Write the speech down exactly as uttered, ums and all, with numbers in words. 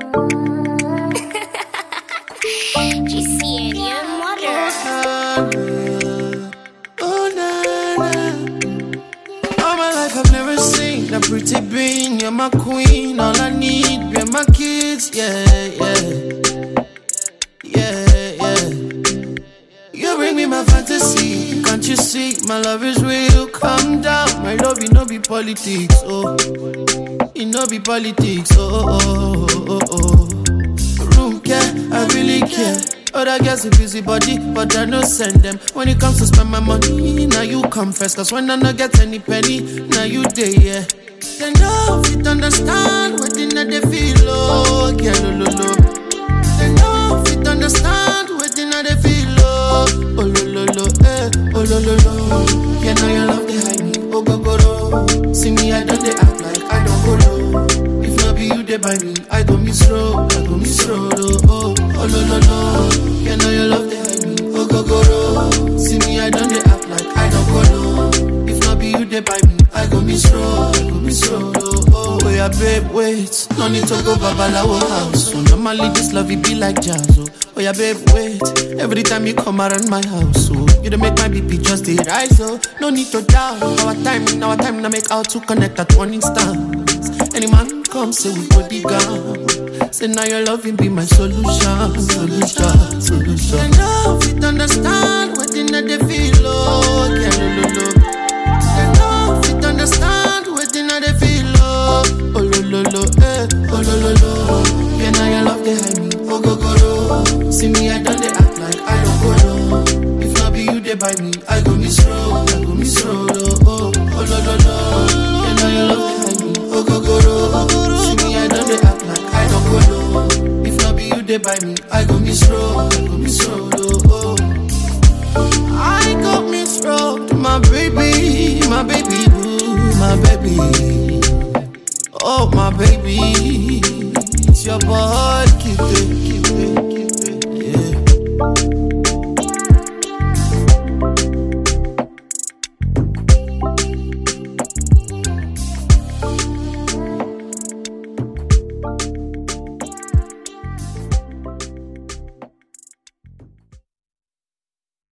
G C N, your mother. Oh, na, na. All my life I've never seen a pretty bean. You're my queen, all I need, be my kids, yeah, yeah. Yeah, yeah. You bring me my fantasy, can't you see? My love is real, calm down. My love, it no be politics, oh. It no be politics, oh, oh, oh, oh, oh. Room care, I really care. Other girls are busy body, but I no send them. When it comes to spend my money, now you come first. Cause when I no get any penny, now you day, yeah. They know if you understand what they know they feel, oh, yeah, lo, lo, lo. They know if you understand what they know they feel, oh, oh, lo, lo, lo, eh, oh, lo, lo, lo. Yeah, now your love, they hide me, oh, go, go, go. See me, I don't, they act like I don't go low. If not be you, they buy me, I go miss road, I go miss road, oh, oh, oh, lo, lo, lo. Yeah, now your love, they hide me, oh, go, go, go. See me, I don't, they act like I don't go low. If not be you, they buy me, I go miss road, I go miss road, oh, oh. Oh, yeah, babe, wait, no need to go babalawo house. So normally this love, it be like jazz, oh. Oh, yeah, babe, wait, every time you come around my house, oh. You don't make my B P just the rise, oh. No need to doubt, our time, our time, now make out to connect at one instance. Any man come, say we go dig out. Say now your loving be my solution, solution, solution. I know if you understand what they know they feel, oh, yeah, lo, lo, lo. I know if you understand what they know they feel, oh, oh, lo, lo, lo, eh, oh, lo, lo, lo. Yeah, now your love they hide me, oh, go, go, go. See me, I don't they act like I don't go low. If not be you, they buy me, I go miss road, I go miss road, oh, oh, oh, lo, lo, lo. Yeah, now your love they hide me, oh, go, go, go. See me, I don't they act like I don't go low. If not be you, they buy me, I go miss road, I go miss road, oh, oh. I go miss road, my baby, my baby boo, my baby. Oh, my baby, it's your boy, Kitty.